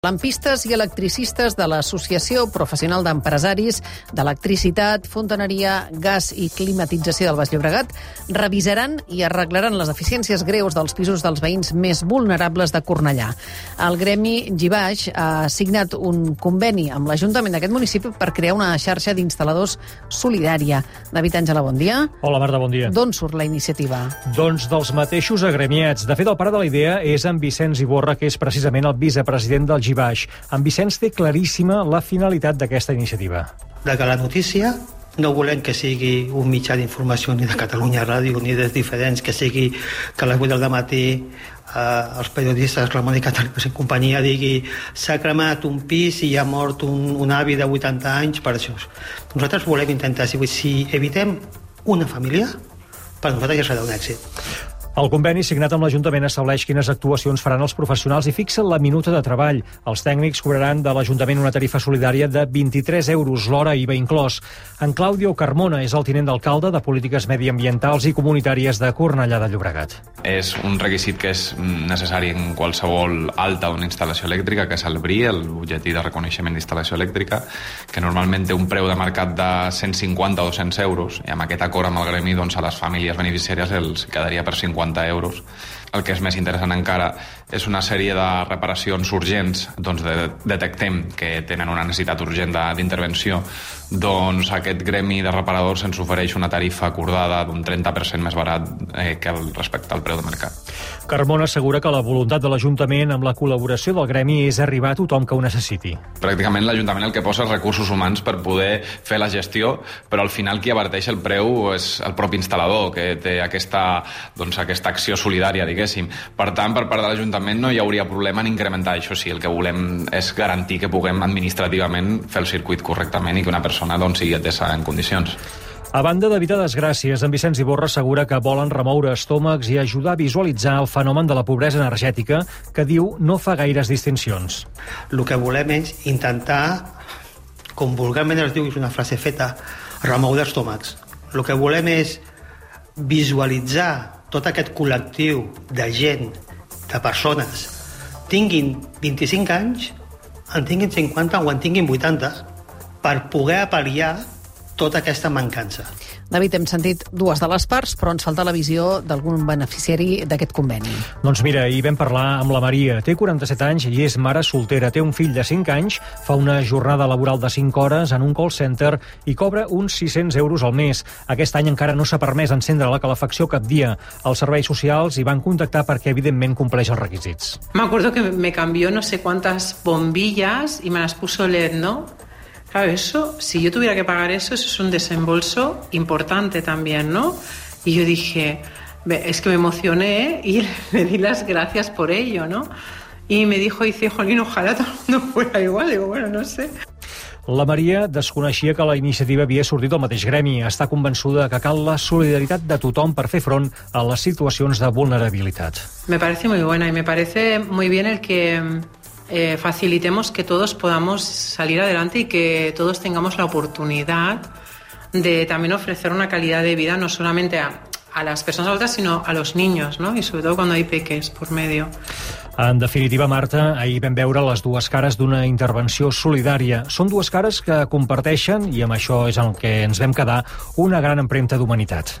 Lampistes i electricistes de l'Associació Professional d'Empresaris d'Electricitat, Fontaneria, Gas i Climatització del Baix Llobregat revisaran i arreglaran les deficiències greus dels pisos dels veïns més vulnerables de Cornellà. El gremi Gibaix ha signat un conveni amb l'Ajuntament d'aquest municipi per crear una xarxa d'instal·ladors solidària. David Àngela, bon dia. Hola, Marta, bon dia. D'on surt la iniciativa? Doncs dels mateixos agremiats. De fet, el pare de la idea és en Vicenç Iborra, que és precisament el vicepresident del Gibaix. En Vicenç té claríssima la finalitat d'aquesta iniciativa. De que la notícia no volem que sigui un mitjà d'informació ni de Catalunya Ràdio ni dels diferents, que sigui que a les 8 del matí els periodistes, la Mònica Talibas i companyia, digui s'ha cremat un pis i ha mort un avi de 80 anys per això. Nosaltres volem intentar, si evitem una família, per nosaltres ja serà un èxit. El conveni signat amb l'Ajuntament estableix quines actuacions faran els professionals i fixa la minuta de treball. Els tècnics cobraran de l'Ajuntament una tarifa solidària de 23 euros l'hora, IVA inclòs. En Claudio Carmona és el tinent d'alcalde de Polítiques Mediambientals i Comunitàries de Cornellà de Llobregat. És un requisit que és necessari en qualsevol alta d'una instal·lació elèctrica, que és el BRI, el butlletí de reconeixement d'instal·lació elèctrica, que normalment té un preu de mercat de 150 o 200 euros, i amb aquest acord amb el gremi, doncs, a les famílies beneficiàries els quedaria per 50 euros. El que és més interessant encara és una sèrie de reparacions urgents. Doncs detectem que tenen una necessitat urgent d'intervenció. Doncs aquest gremi de reparadors ens ofereix una tarifa acordada d'un 30% més barat que respecte al preu de mercat. Carmona assegura que la voluntat de l'Ajuntament amb la col·laboració del gremi és arribar a tothom que ho necessiti. Pràcticament l'Ajuntament el que posa és recursos humans per poder fer la gestió, però al final qui averteix el preu és el propi instal·lador, que té aquesta acció solidària, diguéssim. Per tant, per part de l'Ajuntament no hi hauria problema en incrementar. Això sí, el que volem és garantir que puguem administrativament fer el circuit correctament i que una persona sigui atesa en condicions. A banda d'evitar desgràcies, en Vicenç Iborra assegura que volen remoure estómacs i ajudar a visualitzar el fenomen de la pobresa energètica, que diu no fa gaires distincions. El que volem és intentar, com vulgarment es diu, és una frase feta, remoure estómacs. El que volem és visualitzar tot aquest col·lectiu de gent, de persones, tinguin 25 anys, en tinguin 50 o en tinguin 80, per poder pal·liar tota aquesta mancança. David, hem sentit dues de les parts, però ens falta la visió d'algun beneficiari d'aquest conveni. Doncs mira, ahir vam parlar amb la Maria. Té 47 anys i és mare soltera. Té un fill de 5 anys, fa una jornada laboral de 5 hores en un call center i cobra uns 600 euros al mes. Aquest any encara no s'ha permès encendre la calefacció cap dia. Els serveis socials hi van contactar perquè, evidentment, compleix els requisits. Me acuerdo que me cambió no sé cuántas bombillas y me las puso LED, ¿no? Claro, eso, si yo tuviera que pagar eso es un desembolso importante también, ¿no? Y yo dije, es que me emocioné y le di las gracias por ello, ¿no? Y me dijo, jolín, ojalá todo el mundo fuera igual. Digo, bueno, no sé. La Maria desconeixia que la iniciativa havia sortit del mateix gremi. Està convençuda que cal la solidaritat de tothom per fer front a les situacions de vulnerabilitat. Me parece muy buena y me parece muy bien el que facilitemos que todos podamos salir adelante y que todos tengamos la oportunidad de también ofrecer una calidad de vida no solamente a las personas adultas, sino a los niños, ¿no? Y sobre todo cuando hay peques por medio. En definitiva, Marta, ahir vam veure les dues cares d'una intervenció solidària. Són dues cares que comparteixen, i amb això és el que ens vam quedar, una gran empremta d'humanitat.